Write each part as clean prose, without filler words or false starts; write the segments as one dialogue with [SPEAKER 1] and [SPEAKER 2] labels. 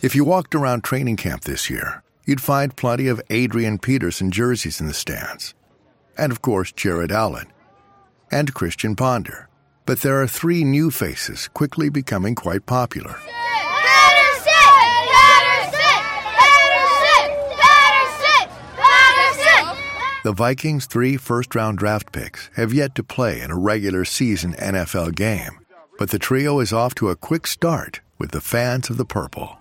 [SPEAKER 1] If you walked around training camp this year, you'd find plenty of Adrian Peterson jerseys in the stands. And of course, Jared Allen and Christian Ponder. But there are 3 new faces quickly becoming quite popular. The Vikings' 3 first-round draft picks have yet to play in a regular season NFL game, but the trio is off to a quick start with the fans of the purple.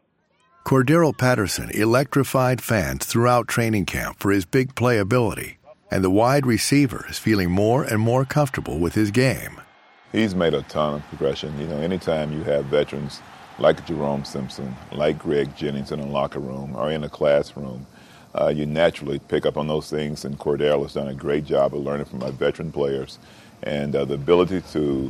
[SPEAKER 1] Cordero Patterson electrified fans throughout training camp for his big playability, and the wide receiver is feeling more and more comfortable with his game.
[SPEAKER 2] He's made a ton of progression. Anytime you have veterans like Jerome Simpson, like Greg Jennings in a locker room or in a classroom, you naturally pick up on those things, and Cordero has done a great job of learning from our veteran players. And the ability to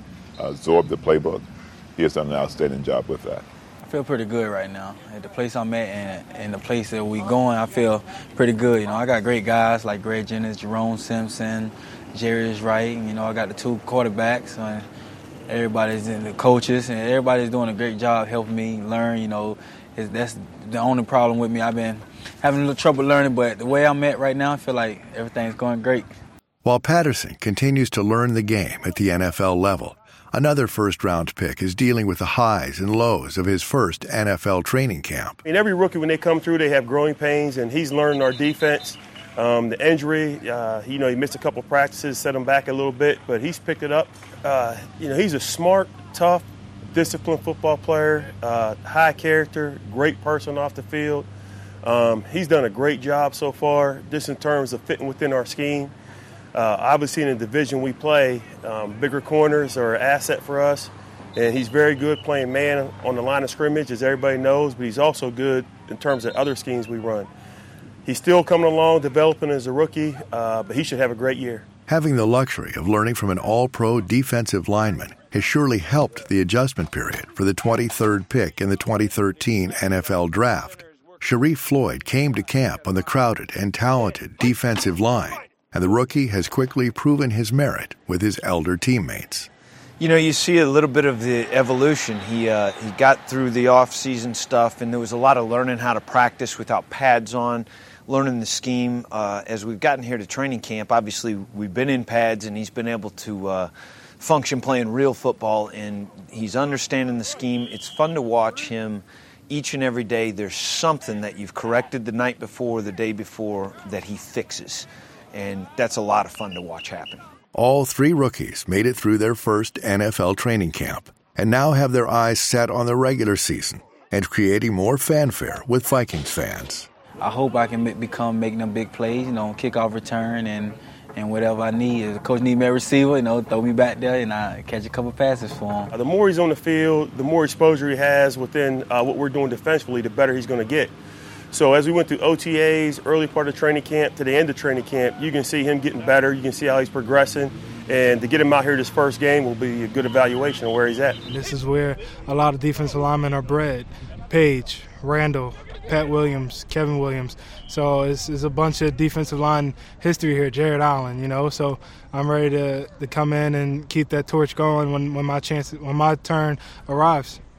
[SPEAKER 2] absorb the playbook, he has done an outstanding job with that.
[SPEAKER 3] I feel pretty good right now. At the place I'm at and the place that we're going, I feel pretty good. I got great guys like Greg Jennings, Jerome Simpson, Jerry's Wright. I got the 2 quarterbacks. Everybody's in the coaches, and everybody's doing a great job helping me learn. That's the only problem with me. I've been having a little trouble learning, but the way I'm at right now, I feel like everything's going great.
[SPEAKER 1] While Patterson continues to learn the game at the NFL level, another first-round pick is dealing with the highs and lows of his first NFL training camp.
[SPEAKER 4] Every rookie, when they come through, they have growing pains, and he's learning our defense. The injury, he missed a couple practices, set him back a little bit, but he's picked it up. He's a smart, tough, disciplined football player, high character, great person off the field. He's done a great job so far, just in terms of fitting within our scheme. Obviously, in the division we play, bigger corners are an asset for us, and he's very good playing man on the line of scrimmage, as everybody knows, but he's also good in terms of other schemes we run. He's still coming along, developing as a rookie, but he should have a great year.
[SPEAKER 1] Having the luxury of learning from an all-pro defensive lineman has surely helped the adjustment period for the 23rd pick in the 2013 NFL Draft. Sharif Floyd came to camp on the crowded and talented defensive line, and the rookie has quickly proven his merit with his elder teammates.
[SPEAKER 5] You see a little bit of the evolution. He got through the off-season stuff, and there was a lot of learning how to practice without pads on, learning the scheme. As we've gotten here to training camp, obviously we've been in pads, and he's been able to function playing real football, and he's understanding the scheme. It's fun to watch him each and every day. There's something that you've corrected the night before, the day before, that he fixes, and that's a lot of fun to watch happen.
[SPEAKER 1] All 3 rookies made it through their first NFL training camp and now have their eyes set on the regular season and creating more fanfare with Vikings fans.
[SPEAKER 3] I hope I can become making them big plays, kickoff return and whatever I need. If the coach needs me a receiver, throw me back there and I catch a couple passes for him.
[SPEAKER 4] The more he's on the field, the more exposure he has within what we're doing defensively, the better he's going to get. So as we went through OTAs, early part of training camp to the end of training camp, you can see him getting better. You can see how he's progressing. And to get him out here this first game will be a good evaluation of where he's at.
[SPEAKER 6] This is where a lot of defensive linemen are bred. Page, Randall, Pat Williams, Kevin Williams. So it's a bunch of defensive line history here, Jared Allen, So I'm ready to come in and keep that torch going when my turn arrives.